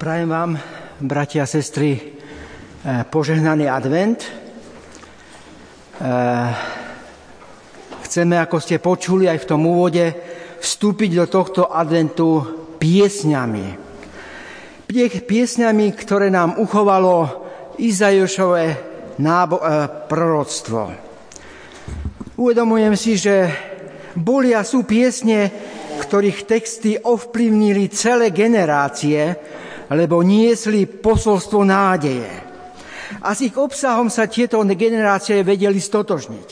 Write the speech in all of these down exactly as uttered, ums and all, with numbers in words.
Prajem vám, bratia a sestry, požehnaný advent. Chceme, ako ste počuli aj v tom úvode, vstúpiť do tohto adventu piesňami. Piesňami, ktoré nám uchovalo Izaiášové nábo- proroctvo. Uvedomujem si, že boli a sú piesne, ktorých texty ovplyvnili celé generácie, lebo niesli posolstvo nádeje. A s ich obsahom sa tieto generácie vedeli stotožniť.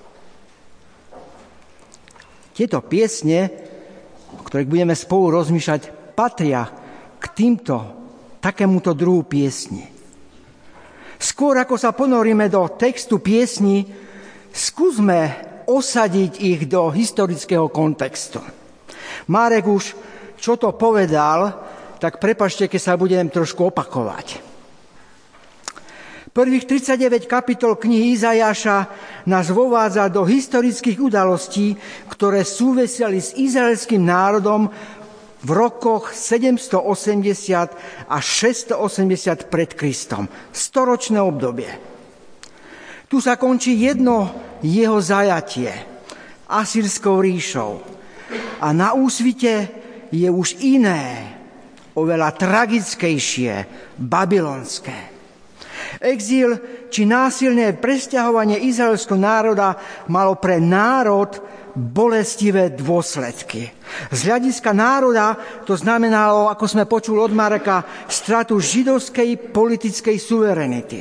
Tieto piesne, o ktorých budeme spolu rozmýšľať, patria k týmto, takémuto druhu piesni. Skôr ako sa ponoríme do textu piesni, skúsme osadiť ich do historického kontextu. Marek už čo to povedal, tak prepáčte, keď sa budem trošku opakovať. Prvých tridsaťdeväť kapitol knihy Izaiáša nás vovádza do historických udalostí, ktoré súviseli s izraelským národom v rokoch sedemstoosemdesiat až šesťstoosemdesiat pred Kristom. Storočné obdobie. Tu sa končí jedno jeho zajatie Asýrskou ríšou. A na úsvite je už iné, oveľa tragickejšie, babylonské. Exíl či násilné presťahovanie izraelského národa malo pre národ bolestivé dôsledky. Z hľadiska národa to znamenalo, ako sme počuli od Mareka, stratu židovskej politickej suverenity.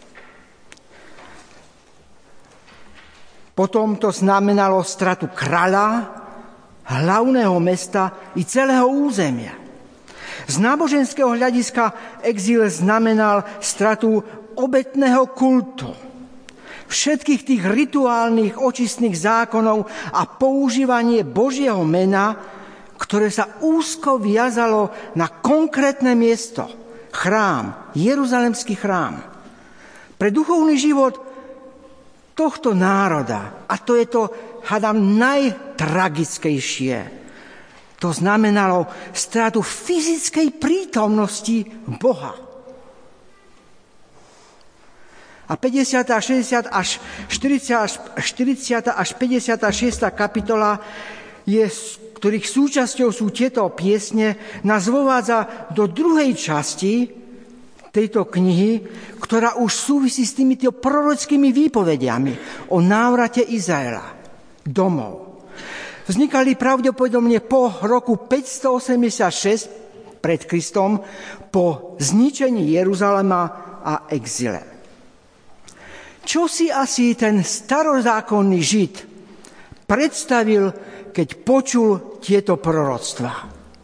Potom to znamenalo stratu kráľa, hlavného mesta i celého územia. Z náboženského hľadiska exíl znamenal stratu obetného kultu, všetkých tých rituálnych očistných zákonov a používanie Božieho mena, ktoré sa úzko viazalo na konkrétne miesto, chrám, Jeruzalemský chrám. Pre duchovný život tohto národa, a to je to, hádam, najtragickejšie, to znamenalo stratu fyzickej prítomnosti Boha. A päťdesiata, šesťdesiata až štyridsať až päťdesiata šiesta kapitola, je, ktorých súčasťou sú tieto piesne, nás vovádza do druhej časti tejto knihy, ktorá už súvisí s týmito prorockými výpovediami o návrate Izraela domov. Vznikali pravdepodobne po roku päťstoosemdesiatšesť pred Kristom, po zničení Jeruzalema a exile. Čo si asi ten starozákonný Žid predstavil, keď počul tieto proroctvá?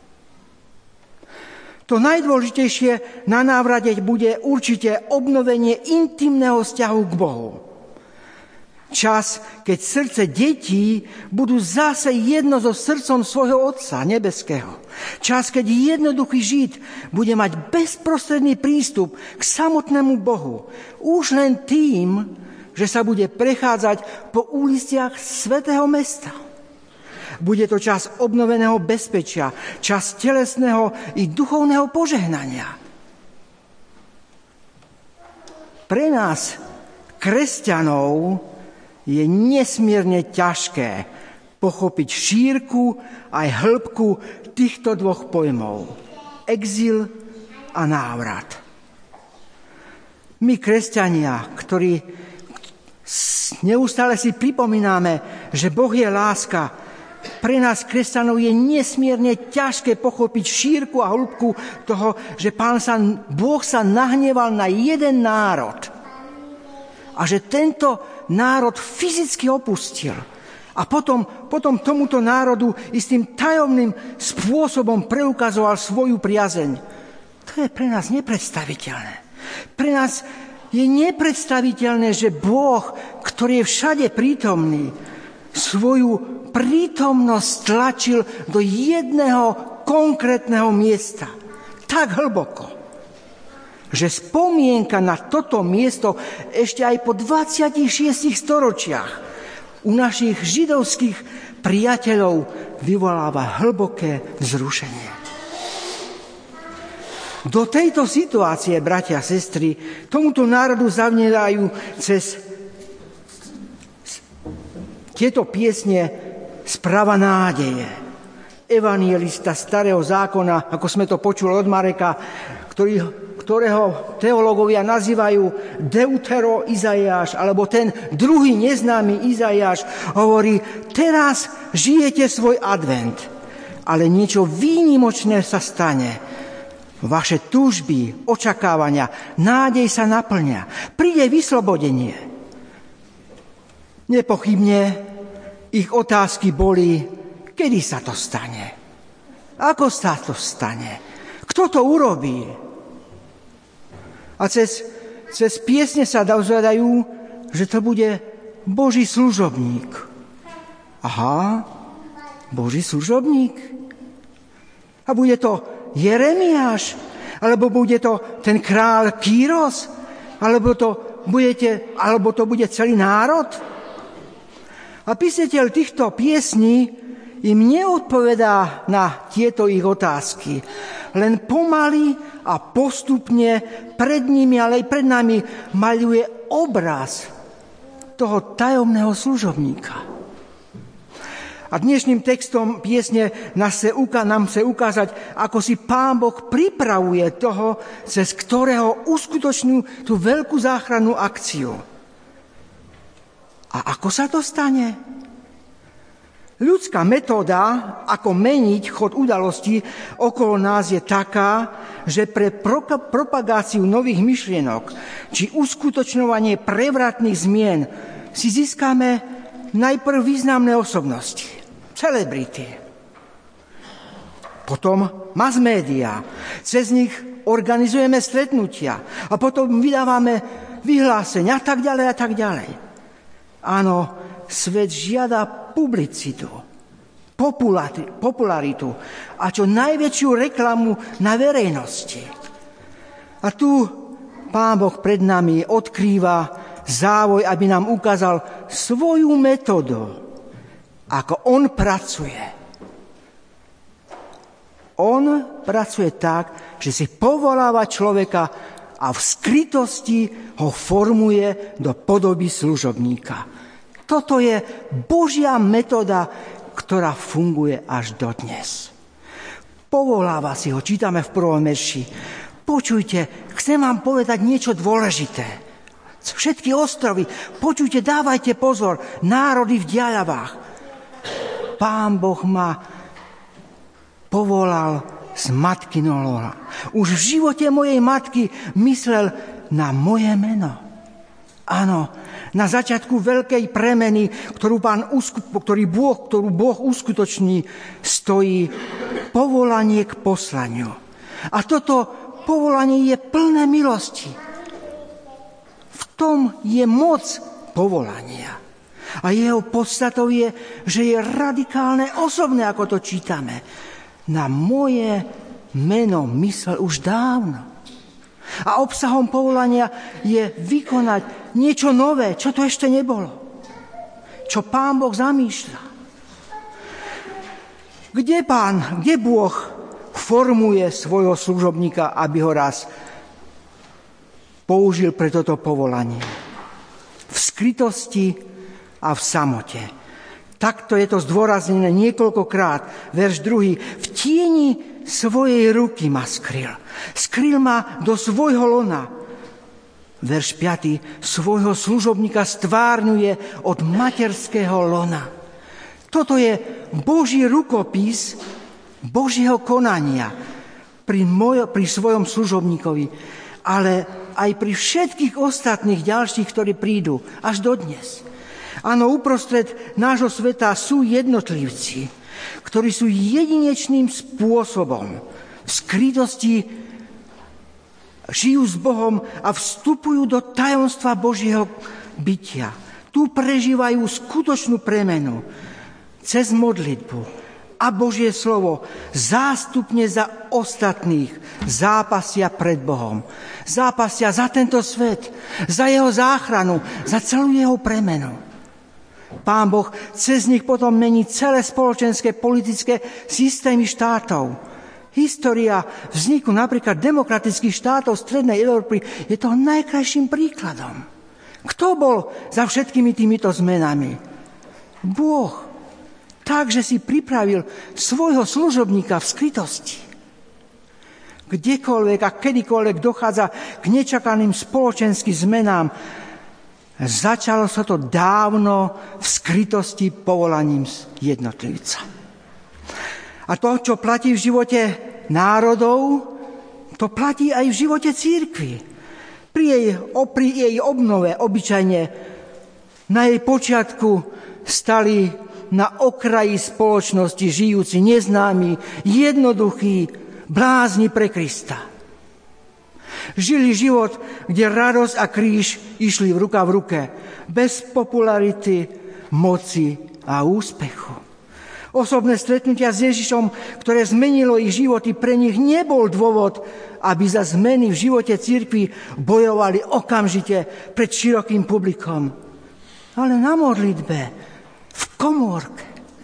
To najdôležitejšie na návrate bude určite obnovenie intimného vzťahu k Bohu. Čas, keď srdce detí budú zase jedno so srdcom svojho Otca nebeského. Čas, keď jednoduchý Žid bude mať bezprostredný prístup k samotnému Bohu. Už len tým, že sa bude prechádzať po uliciach svätého mesta. Bude to čas obnoveného bezpečia, čas telesného i duchovného požehnania. Pre nás, kresťanov, je nesmierne ťažké pochopiť šírku aj hĺbku týchto dvoch pojmov. Exil a návrat. My, kresťania, ktorí neustále si pripomíname, že Boh je láska, pre nás, kresťanov, je nesmierne ťažké pochopiť šírku a hĺbku toho, že Pán sa, Boh sa nahneval na jeden národ a že tento národ fyzicky opustil. A potom, potom tomuto národu istým tajomným spôsobom preukazoval svoju priazeň. To je pre nás nepredstaviteľné. Pre nás je nepredstaviteľné, že Boh, ktorý je všade prítomný, svoju prítomnosť tlačil do jedného konkrétneho miesta. Tak hlboko, že spomienka na toto miesto ešte aj po dvadsiatich šiestich storočiach u našich židovských priateľov vyvoláva hlboké vzrušenie. Do tejto situácie, bratia a sestry, tomuto národu zavniedajú cez tieto piesne správa nádeje. Evanjelista starého zákona, ako sme to počuli od Mareka, ktorý, ktorého teológovia nazývajú Deutero Izaiáš, alebo ten druhý neznámy Izaiáš, hovorí, teraz žijete svoj advent, ale niečo výnimočné sa stane. Vaše túžby, očakávania, nádej sa naplňa. Príde vyslobodenie. Nepochybne ich otázky boli, kedy sa to stane? Ako sa to stane? Kto to urobí? A cez, cez piesne sa dozvedajú, že to bude Boží služobník. Aha, Boží služobník? A bude to Jeremiáš? Alebo bude to ten král Kýros? Alebo to, budete, alebo to bude celý národ? A písateľ týchto piesní im neodpovedá na tieto ich otázky. Len pomaly a postupne pred nimi, ale aj pred nami maľuje obraz toho tajomného služobníka. A dnešným textom piesne nám chce ukázať, ako si Pán Boh pripravuje toho, cez ktorého uskutočnú tú veľkú záchrannú akciu. A ako sa to stane? Ľudská metóda, ako meniť chod udalostí okolo nás, je taká, že pre pro- propagáciu nových myšlienok či uskutočňovanie prevratných zmien si získame najprv významné osobnosti, celebrity. Potom mass media, cez nich organizujeme stretnutia a potom vydávame vyhlásenia a tak ďalej a tak ďalej. Áno, svet žiada publicitu, popularitu a čo najväčšiu reklamu na verejnosti. A tu Pán Boh pred nami odkrýva závoj, aby nám ukázal svoju metódu, ako on pracuje. On pracuje tak, že si povoláva človeka a v skrytosti ho formuje do podoby služobníka. Toto je Božia metóda, ktorá funguje až dodnes. Povoláva si ho, čítame v prvom verši. Počujte, chcem vám povedať niečo dôležité. Všetky ostrovy, počujte, dávajte pozor, národy v diaľavách. Pán Boh ma povolal z matkyho lona. Už v živote mojej matky myslel na moje meno. Áno, na začiatku veľkej premeny, ktorú, pán, ktorý boh, ktorú Boh uskutoční, stojí povolanie k poslaniu. A toto povolanie je plné milosti. V tom je moc povolania. A jeho podstatou je, že je radikálne osobné, ako to čítame. Na moje meno myslel už dávno. A obsahom povolania je vykonať niečo nové, čo to ešte nebolo. Čo Pán Boh zamýšľa. Kde Pán, kde Boh formuje svojho služobníka, aby ho raz použil pre toto povolanie? V skrytosti a v samote. Takto je to zdôraznené niekoľkokrát. Verš druhý. V tieni svojej ruky ma skryl. Skryl ma do svojho lona. Verš piaty. Svojho služobníka stvárňuje od materského lona. Toto je Boží rukopis Božieho konania pri, moj, pri svojom služobníkovi, ale aj pri všetkých ostatných ďalších, ktorí prídu až dodnes. Áno, uprostred nášho sveta sú jednotlivci, ktorí sú jedinečným spôsobom v skrytosti žijú s Bohom a vstupujú do tajomstva Božieho bytia. Tu prežívajú skutočnú premenu cez modlitbu a Božie slovo zástupne za ostatných zápasia pred Bohom. Zápasia za tento svet, za jeho záchranu, za celú jeho premenu. Pán Boh cez nich potom mení celé spoločenské, politické systémy štátov. História vzniku napríklad demokratických štátov Strednej Európy je toho najkrajším príkladom. Kto bol za všetkými týmito zmenami? Boh. Takže si pripravil svojho služobníka v skrytosti. Kdekoľvek a kedykoľvek dochádza k nečakaným spoločenským zmenám, začalo sa to dávno v skrytosti povolaním jednotlivca. A to, čo platí v živote národov, to platí aj v živote cirkvi. Pri jej, pri jej obnove obyčajne na jej počiatku stali na okraji spoločnosti žijúci neznámi, jednoduchí blázni pre Krista. Žili život, kde radosť a kríž išli v ruka v ruke, bez popularity, moci a úspechu. Osobné stretnutia s Ježišom, ktoré zmenilo ich životy, pre nich nebol dôvod, aby za zmeny v živote cirkvi bojovali okamžite pred širokým publikom, ale na modlitbe, v komórke.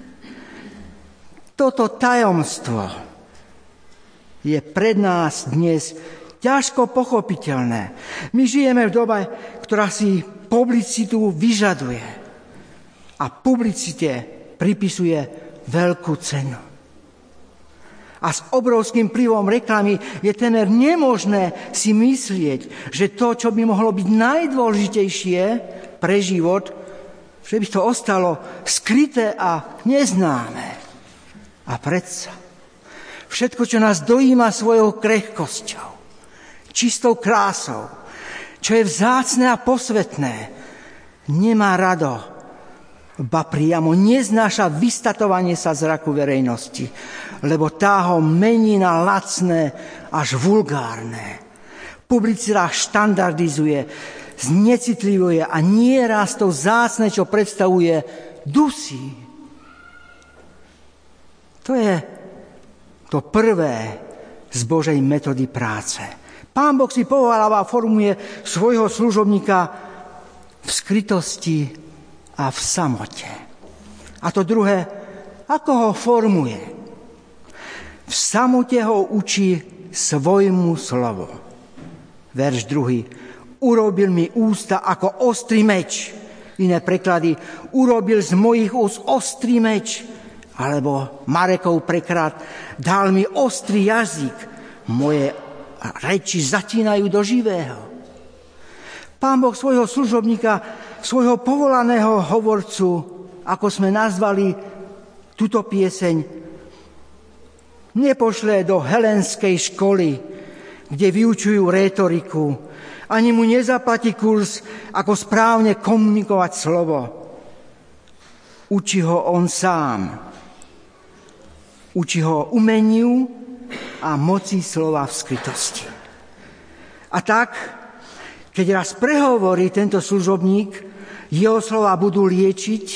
Toto tajomstvo je pred nás dnes ťažko pochopiteľné. My žijeme v dobe, ktorá si publicitu vyžaduje a publicite pripisuje veľkú cenu. A s obrovským vplyvom reklamy je temer nemožné si myslieť, že to, čo by mohlo byť najdôležitejšie pre život, že by to ostalo skryté a neznáme. A predsa všetko, čo nás dojíma svojou krehkosťou, čistou krásou, čo je vzácne a posvetné, nemá rado, ba priamo neznáša vystatovanie sa zraku verejnosti, lebo tá ho mení na lacné až vulgárne. Publicita štandardizuje, znecitlivuje a nieraz to vzácne, čo predstavuje, dusí. To je to prvé z Božej metódy práce. Pán Boh si povoláva a formuje svojho služobníka v skrytosti a v samote. A to druhé, ako ho formuje? V samote ho učí svojmu slovu. Verš druhý. Urobil mi ústa ako ostrý meč. Iné preklady. Urobil z mojich úst ostrý meč. Alebo Marekov preklad. Dal mi ostrý jazyk. Moje reči zatínajú do živého. Pán Boh svojho služobníka, svojho povolaného hovorcu, ako sme nazvali túto pieseň, nepošle do helenskej školy, kde vyučujú rétoriku, ani mu nezaplatí kurz, ako správne komunikovať slovo. Učí ho on sám. Učí ho umeniu a moci slova v skrytosti. A tak, keď raz prehovorí tento služobník, jeho slova budú liečiť,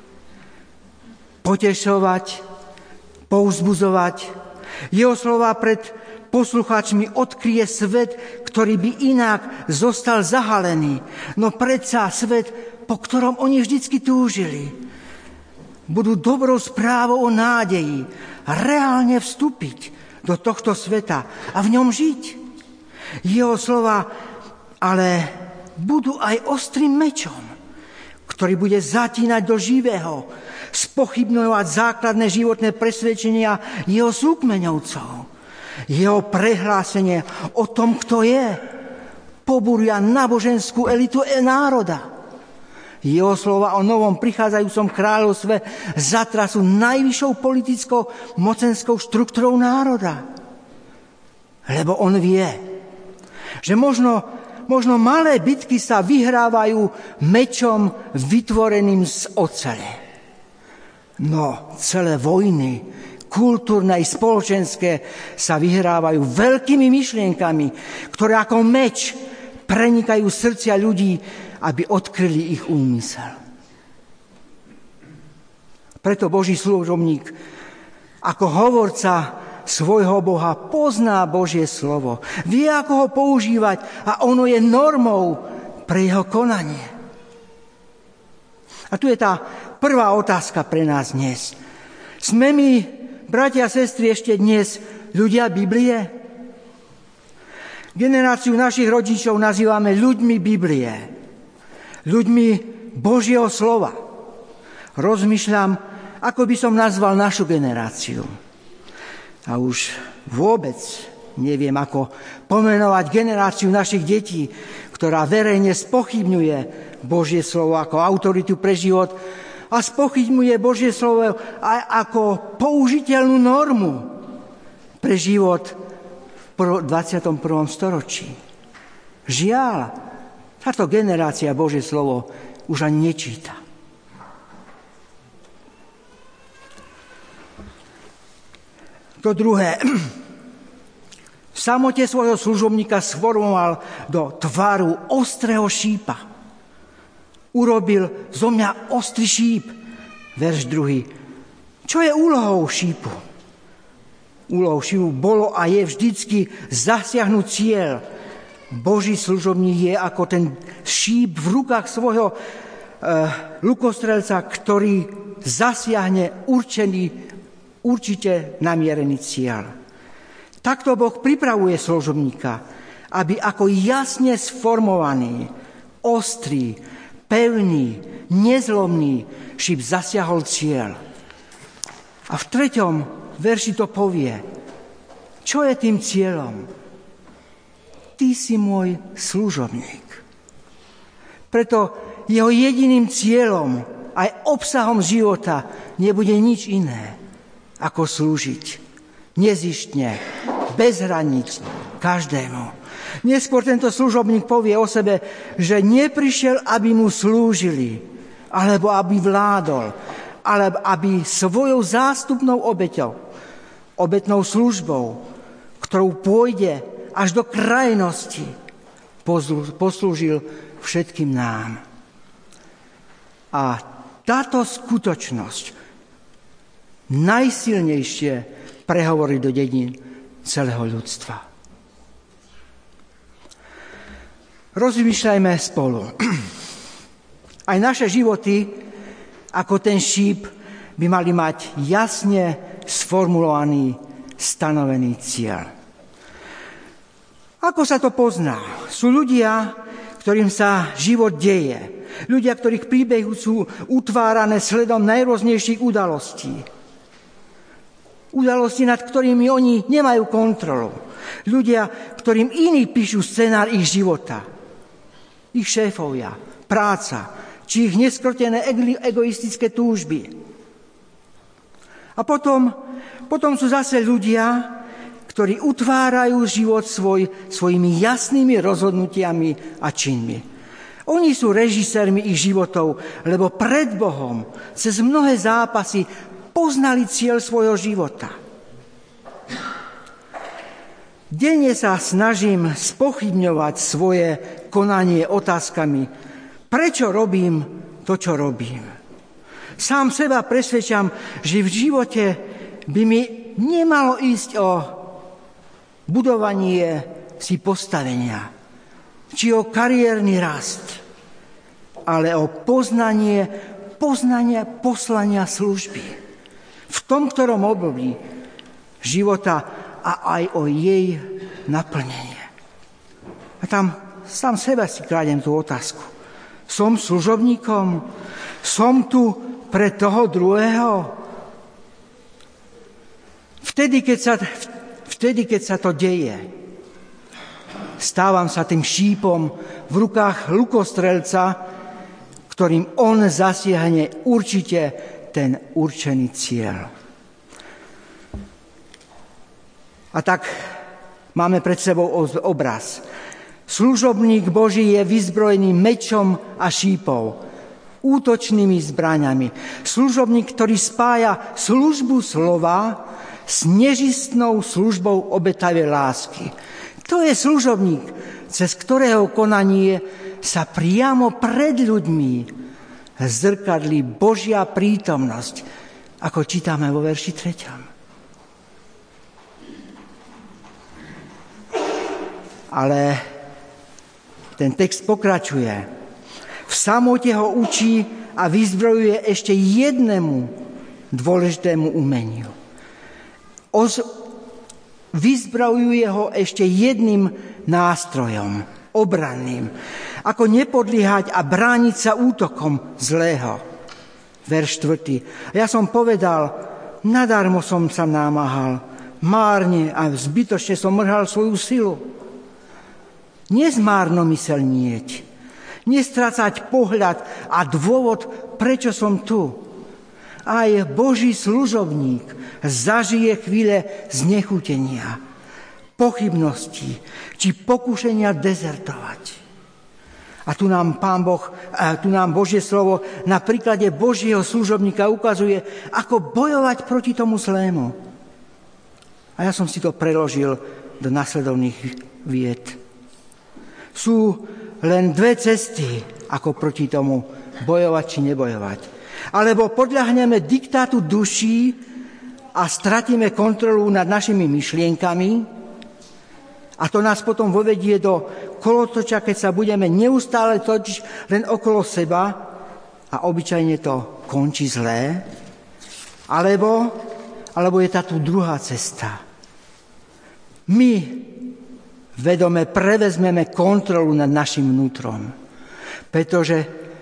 potešovať, povzbudzovať. Jeho slova pred poslucháčmi odkryje svet, ktorý by inak zostal zahalený. No predsa svet, po ktorom oni vždycky túžili. Budú dobrou správou o nádeji reálne vstúpiť do tohto sveta a v ňom žiť. Jeho slova ale budú aj ostrým mečom, ktorý bude zatínať do živého, spochybňovať základné životné presvedčenia jeho súkmeňovcov. Jeho prehlásenie o tom, kto je, pobúria náboženskú elitu národa. Jeho slova o novom prichádzajúcom kráľovstve zatrasú najvyššou politickou mocenskou štruktúrou národa. Lebo on vie, že možno Možno malé bitky sa vyhrávajú mečom vytvoreným z ocele. No, celé vojny, kultúrne i spoločenské, sa vyhrávajú veľkými myšlienkami, ktoré ako meč prenikajú srdcia ľudí, aby odkryli ich úmysel. Preto Boží služobník ako hovorca svojho Boha pozná Božie slovo. Vie, ako ho používať a ono je normou pre jeho konanie. A tu je tá prvá otázka pre nás dnes. Sme my, bratia a sestry, ešte dnes ľudia Biblie? Generáciu našich rodičov nazývame ľuďmi Biblie, ľuďmi Božieho slova. Rozmýšľam, ako by som nazval našu generáciu. A už vôbec neviem, ako pomenovať generáciu našich detí, ktorá verejne spochybňuje Božie slovo ako autoritu pre život a spochybňuje Božie slovo aj ako použiteľnú normu pre život v dvadsiatom prvom storočí. Žiaľ, táto generácia Božie slovo už ani nečíta. To druhé. V samote svojho služobníka sformoval do tvaru ostrého šípa. Urobil zo mňa ostrý šíp. Verš druhý. Čo je úlohou šípu? Úlohou šípu bolo a je vždycky zasiahnuť cieľ. Boží služobník je ako ten šíp v rukách svojho e, lukostrelca, ktorý zasiahne určený, určite namierený cieľ. Takto Boh pripravuje služobníka, aby ako jasne sformovaný, ostrý, pevný, nezlomný šíp zasiahol cieľ. A v treťom verši to povie, čo je tým cieľom? Ty si môj služobník. Preto jeho jediným cieľom, aj obsahom života nebude nič iné, ako slúžiť. Nezištne, bez hraníc, každému. Neskôr tento služobník povie o sebe, že neprišiel, aby mu slúžili, alebo aby vládol, alebo aby svojou zástupnou obeťou, obetnou službou, ktorou pôjde až do krajnosti, poslúžil všetkým nám. A táto skutočnosť najsilnejšie prehovorí do dedín celého ľudstva. Rozmýšľajme spolu. Aj naše životy, ako ten šíp, by mali mať jasne sformulovaný, stanovený cieľ. Ako sa to pozná? Sú ľudia, ktorým sa život deje. Ľudia, ktorých príbehy sú utvárané sledom najrôznejších udalostí. Udalosti, nad ktorými oni nemajú kontrolu. Ľudia, ktorým iní píšu scenár ich života. Ich šéfovia, práca, či ich neskrotené egoistické túžby. A potom, potom sú zase ľudia, ktorí utvárajú život svoj svojimi jasnými rozhodnutiami a činmi. Oni sú režisérmi ich životov, lebo pred Bohom cez mnohé zápasy poznali cieľ svojho života. Denne sa snažím spochybňovať svoje konanie otázkami, prečo robím to, čo robím. Sám seba presvedčam, že v živote by mi nemalo ísť o budovanie si postavenia, či o kariérny rast, ale o poznanie, poznanie poslania služby. V tom, ktorom období života a aj o jej naplnenie. A tam sám seba si kladem tú otázku. Som služobníkom? Som tu pre toho druhého? Vtedy, keď sa, vtedy, keď sa to deje, stávam sa tým šípom v rukách lukostrelca, ktorým on zasiahne určite ten určený cieľ. A tak máme pred sebou obraz. Služobník Boží je vyzbrojený mečom a šípou, útočnými zbraňami. Služobník, ktorý spája službu slova s nežistnou službou obetavej lásky. To je služobník, cez ktorého konanie sa priamo pred ľuďmi zrkadlí Božia prítomnosť, ako čítame vo verši treťom. Ale ten text pokračuje. V samote ho učí a vyzbrojuje ešte jednému dôležitému umeniu. Oz, vyzbrojuje ho ešte jedným nástrojom, obranným. Ako nepodliehať a brániť sa útokom zlého. Verš štvrtý. Ja som povedal, nadarmo som sa námahal, márne a zbytočne som mrhal svoju silu. Nezmárnomyselnieť, nestrácať pohľad a dôvod, prečo som tu. Aj Boží služobník zažije chvíle znechutenia, pochybností či pokušenia dezertovať. A tu nám Pán Boh, tu nám Božie slovo na príklade Božieho služobníka ukazuje, ako bojovať proti tomu zlému. A ja som si to preložil do nasledovných vied. Sú len dve cesty, ako proti tomu bojovať či nebojovať. Alebo podľahneme diktátu duší a stratíme kontrolu nad našimi myšlienkami, a to nás potom vovedie do kolotoča, keď sa budeme neustále točiť len okolo seba a obyčajne to končí zlé. Alebo, alebo je tá tu druhá cesta. My vedome prevezmeme kontrolu nad našim vnútrom. Pretože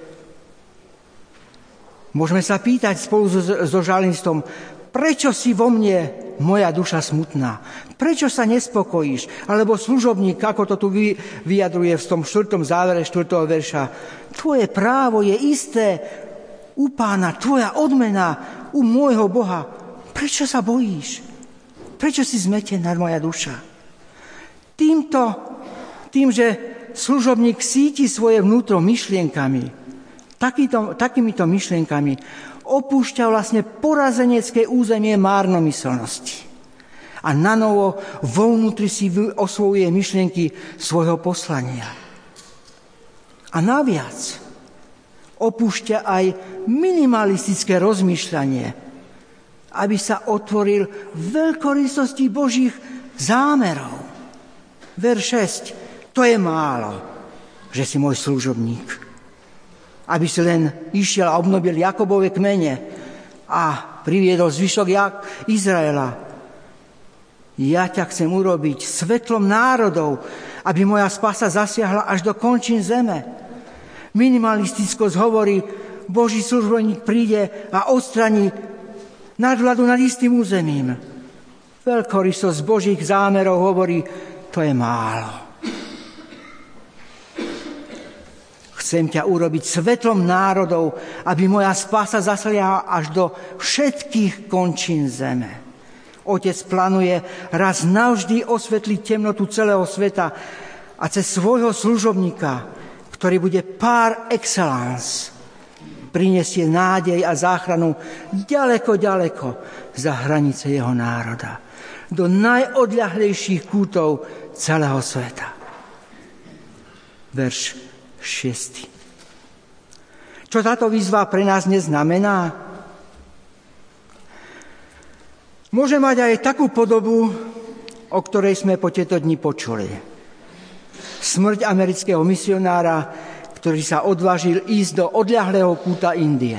môžeme sa pýtať spolu so, so žalmistom, prečo si vo mne moja duša smutná? Prečo sa nespokojíš? Alebo služobník, ako to tu vyjadruje v tom štvrtom závere štvrtého verša. Tvoje právo je isté u Pána, tvoja odmena u môjho Boha. Prečo sa bojíš? Prečo si zmetená moja duša? Týmto, tým, že služobník síti svoje vnútro myšlienkami, takýto, takýmito myšlienkami, opúšťa vlastne porazenecké územie márnomyselnosti. A nanovo vo vnútri si osvojuje myšlienky svojho poslania. A naviac opúšťa aj minimalistické rozmýšľanie, aby sa otvoril veľkorysosti Božích zámerov. Verš šesť. To je málo, že si môj služobník. Aby si len išiel a obnovil Jakobove kmene a priviedol zvyšok Izraela. Ja ťa chcem urobiť svetlom národov, aby moja spása zasiahla až do končín zeme. Minimalistickosť hovorí, Boží služobník príde a odstraní nadvládu nad istým územím. Veľkorysosť Božích zámerov hovorí, to je málo. Chcem ťa urobiť svetlom národov, aby moja spása zasiahla až do všetkých končín zeme. Otec plánuje raz navždy osvetliť temnotu celého sveta a cez svojho služobníka, ktorý bude par excellence, prinesie nádej a záchranu ďaleko, ďaleko za hranice jeho národa, do najodľahlejších kútov celého sveta. Verš šiestý. Čo táto výzva pre nás neznamená? Môže mať aj takú podobu, o ktorej sme po tieto dni počuli. Smrť amerického misionára, ktorý sa odvážil ísť do odľahlého kúta Indie,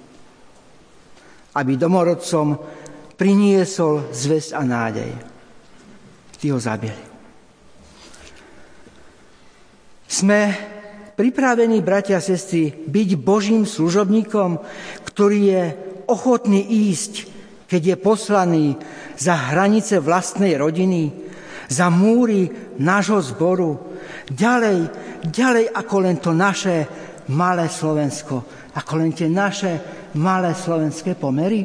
aby domorodcom priniesol zvesť a nádej. Tí ho zabili. Sme pripravení, bratia a sestry, byť Božím služobníkom, ktorý je ochotný ísť, keď je poslaný za hranice vlastnej rodiny, za múry nášho zboru, ďalej, ďalej ako len to naše malé Slovensko, ako len tie naše malé slovenské pomery.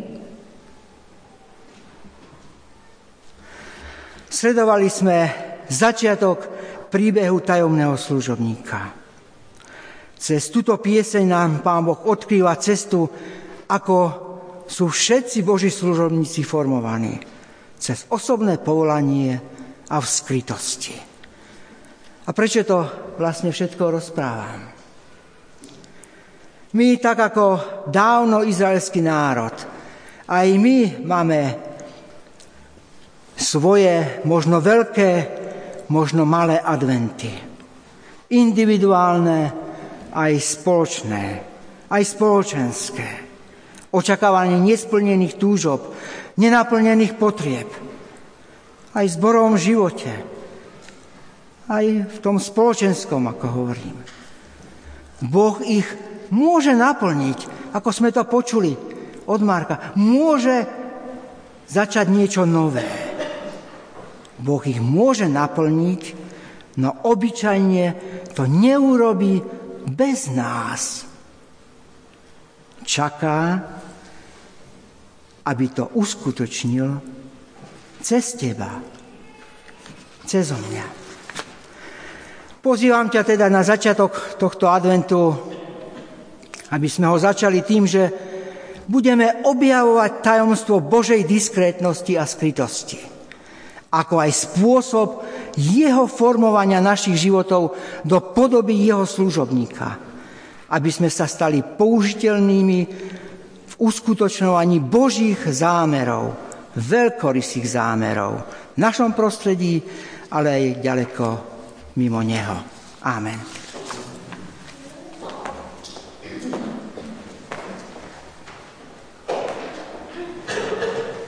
Sledovali sme začiatok príbehu tajomného služobníka. Cez túto pieseň nám Pán Boh odkrýva cestu, ako sú všetci Boží služobníci formovaní. Cez osobné povolanie a v skrytosti. A prečo to vlastne všetko rozprávam? My, tak ako dávno izraelský národ, aj my máme svoje možno veľké, možno malé adventy. Individuálne, aj spoločné, aj spoločenské. Očakávanie nesplnených túžob, nenaplnených potrieb. A aj v zborovom živote, aj v tom spoločenskom, ako hovorím. Boh ich môže naplniť, ako sme to počuli od Marka. Môže začať niečo nové. Boh ich môže naplniť, no obyčajne to neurobí bez nás. Čaká, aby to uskutočnil cez teba, cez mňa. Pozývam ťa teda na začiatok tohto adventu, aby sme ho začali tým, že budeme objavovať tajomstvo Božej diskrétnosti a skrytosti, ako aj spôsob jeho formovania našich životov do podoby jeho služobníka, aby sme sa stali použiteľnými v uskutočňovaní Božích zámerov, veľkorysých zámerov v našom prostredí, ale aj ďaleko mimo neho. Amen.